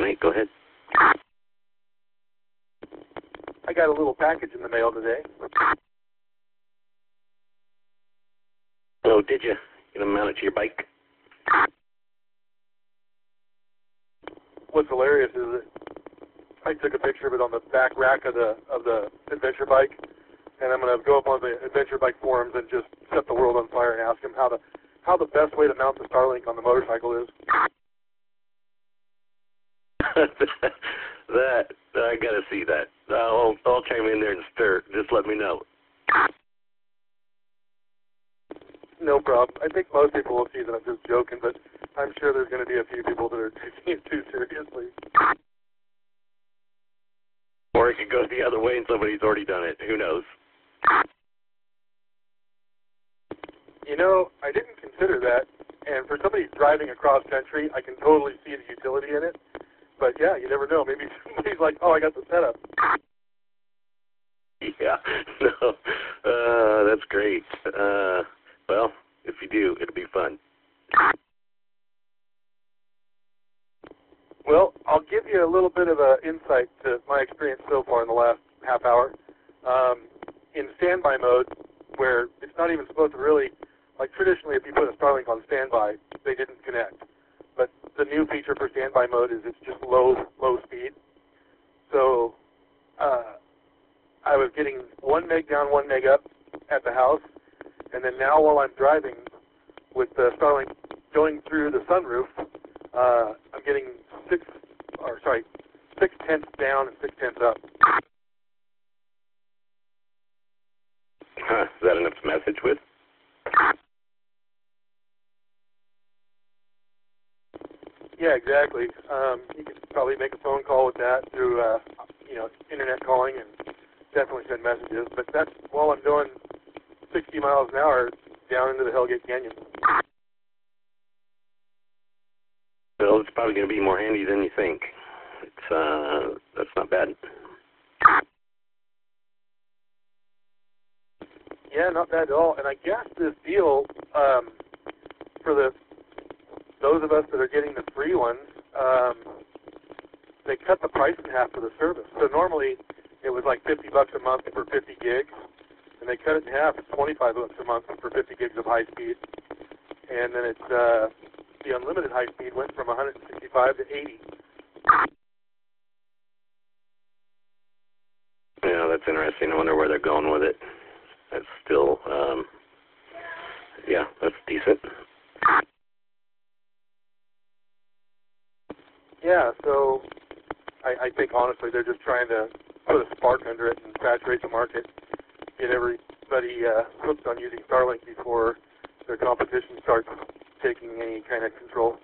618, go ahead. I got a little package in the mail today. Oh, did you? You gonna mount it to your bike? What's hilarious is that I took a picture of it on the back rack of the adventure bike, and I'm gonna go up on the adventure bike forums and just set the world on fire and ask them how the best way to mount the Starlink on the motorcycle is. That I gotta see that. I'll chime in there and stir. Just let me know. No problem. I think most people will see that I'm just joking, but I'm sure there's going to be a few people that are taking it too seriously. Or it could go the other way and somebody's already done it. Who knows? You know, I didn't consider that, and for somebody driving across country, I can totally see the utility in it. But yeah, you never know. Maybe somebody's like, oh, I got the setup. Yeah, no, that's great. Well, if you do, it'll be fun. Well, I'll give you a little bit of an insight to my experience so far in the last half hour. In standby mode, where it's not even supposed to really, like traditionally if you put a Starlink on standby, they didn't connect. But the new feature for standby mode is it's just low speed. So I was getting 1 meg down, 1 meg up at the house, and then now while I'm driving with the Starlink going through the sunroof, I'm getting 6/10 down and 6/10 up. Is that enough to message with? Yeah, exactly. You could probably make a phone call with that through, internet calling and definitely send messages. But that's while I'm going 60 miles an hour down into the Hellgate Canyon. Well, it's probably going to be more handy than you think. That's not bad. Yeah, not bad at all. And I guess this deal for those of us that are getting the free ones, they cut the price in half for the service. So normally it was like $50 a month for 50 gigs, and they cut it in half. It's $25 a month for 50 gigs of high speed, and then it's the unlimited high speed went from 165 to 80. Yeah, that's interesting. I wonder where they're going with it. That's still, yeah, that's decent. Yeah, so I think honestly they're just trying to put a spark under it and saturate the market, get everybody hooked on using Starlink before their competition starts taking any kind of control.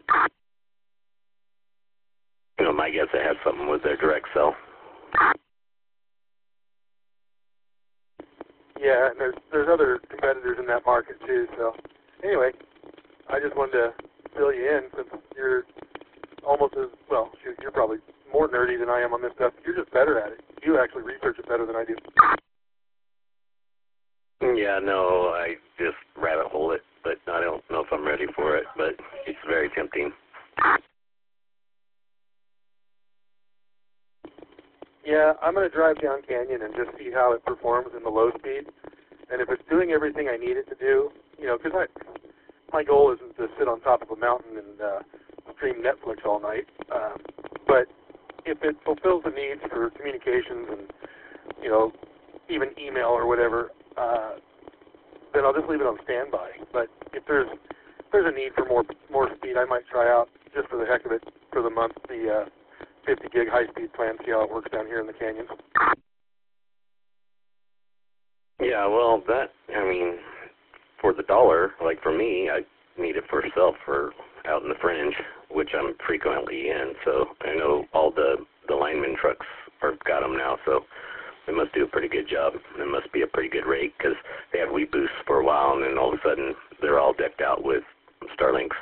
You know, my guess it has something with their direct sell. Yeah, and there's other competitors in that market too. So anyway, I just wanted to fill you in since you're almost as well. Shoot, you're probably more nerdy than I am on this stuff. You're just better at it. You actually research it better than I do. Yeah, no, I just rabbit hole it, but I don't know if I'm ready for it. But it's very tempting. Yeah, I'm going to drive down Canyon and just see how it performs in the low speed. And if it's doing everything I need it to do, you know, because my goal isn't to sit on top of a mountain and stream Netflix all night. But if it fulfills the needs for communications and, you know, even email or whatever, then I'll just leave it on standby. But if there's a need for more speed, I might try out just for the heck of it for the month the 50 gig high speed plan, see how it works down here in the canyon. Yeah, well, for the dollar, like for me, I need it for itself for out in the fringe, which I'm frequently in. So I know all the lineman trucks got them now, so they must do a pretty good job. It must be a pretty good rate because they had WeBoost for a while, and then all of a sudden they're all decked out with Starlinks.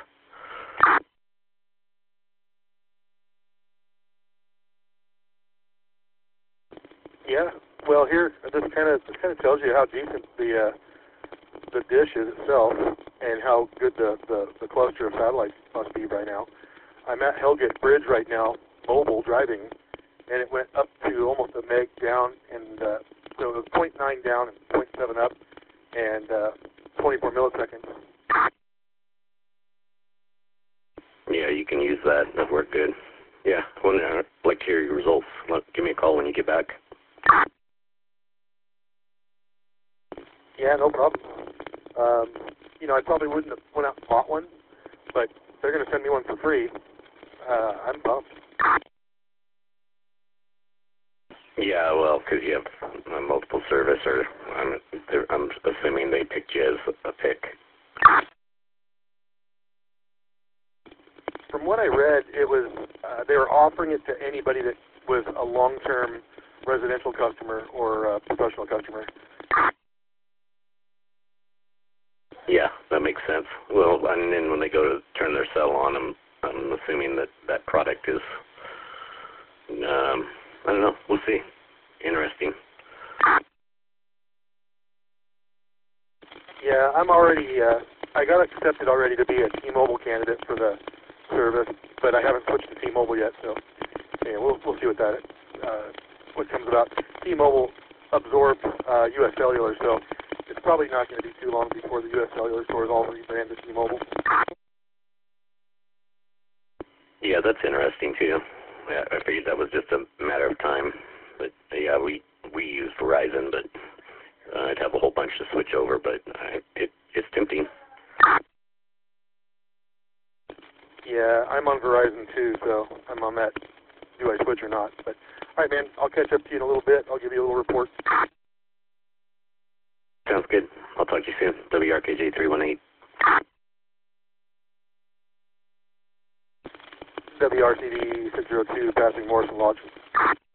Yeah, well, here this kind of tells you how decent the dish is itself, and how good the cluster of satellites must be right now. I'm at Hellgate Bridge right now, T-Mobile driving, and it went up to almost a meg down, and so it was 0.9 down and 0.7 up, and 24 milliseconds. Yeah, you can use that. That worked good. Yeah, I'd like to hear your results. Give me a call when you get back. Yeah, no problem. I probably wouldn't have went out and bought one, but they're going to send me one for free. I'm bummed. Yeah, well, because you have multiple service, or I'm assuming they picked you as a pick. From what I read, it was they were offering it to anybody that was a long-term residential customer or a professional customer. Yeah, that makes sense. Well, and then when they go to turn their cell on, I'm assuming that product is, I don't know, we'll see. Interesting. Yeah, I'm already, I got accepted already to be a T-Mobile candidate for the service, but I haven't switched to T-Mobile yet, so yeah, we'll see what comes about. T-Mobile absorbed U.S. Cellular, so it's probably not going to be too long before the U.S. Cellular stores all rebranded T-Mobile. Yeah, that's interesting too. Yeah, I figured that was just a matter of time. But yeah, we use Verizon, but I'd have a whole bunch to switch over. But it's tempting. Yeah, I'm on Verizon too, so I'm on that. Do I switch or not? But all right, man, I'll catch up to you in a little bit. I'll give you a little report. Sounds good. I'll talk to you soon. WRKJ 318. WRCD 602, passing Morrison Lodge.